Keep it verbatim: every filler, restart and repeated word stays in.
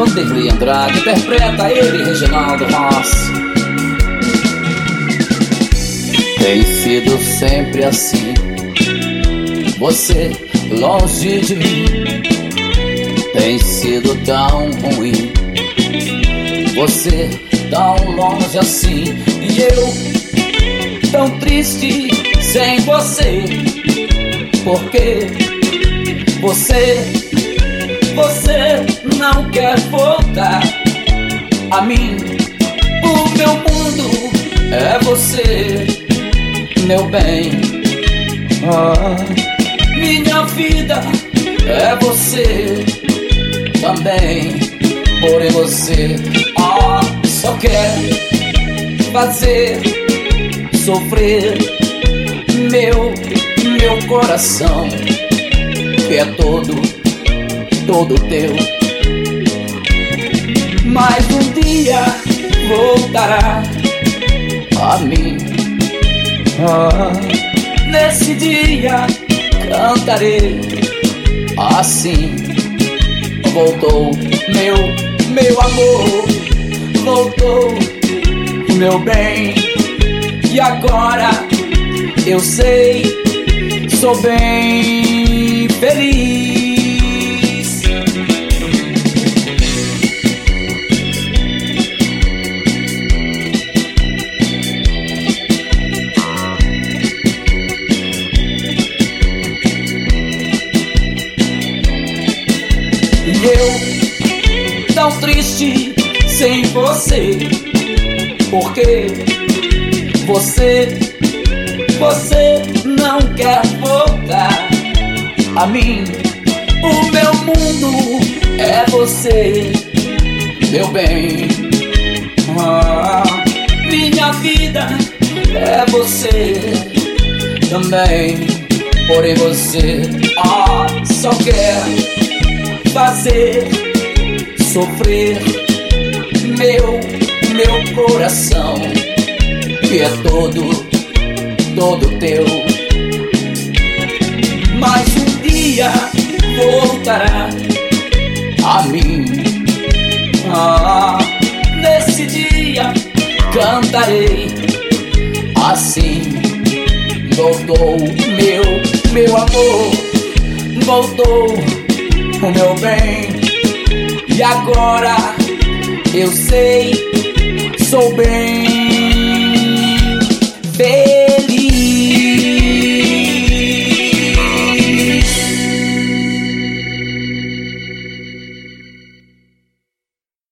Vanderlei Andrade, interpreta ele, Reginaldo Rossi. Tem sido sempre assim, você longe de mim. Tem sido tão ruim, você tão longe assim. E eu tão triste sem você, porque você, você não quer voltar a mim. O meu mundo é você, meu bem. Ah, minha vida é você também. Porém você ah, só quer fazer sofrer meu, meu coração, que é todo, todo teu. Mas um dia voltará a mim. Ah, nesse dia cantarei assim. Voltou meu, meu amor, voltou o meu bem. E agora eu sei, sou bem feliz. E eu tão triste sem você, porque você, você não quer voltar a mim. O meu mundo é você, meu bem. Ah, minha vida é você também. Porém você ah, só quer fazer sofrer meu, meu coração, que é todo, todo teu. Mas um dia voltará a mim. Ah, nesse dia cantarei assim. Voltou meu, meu amor, voltou o meu bem. E agora eu sei, sou bem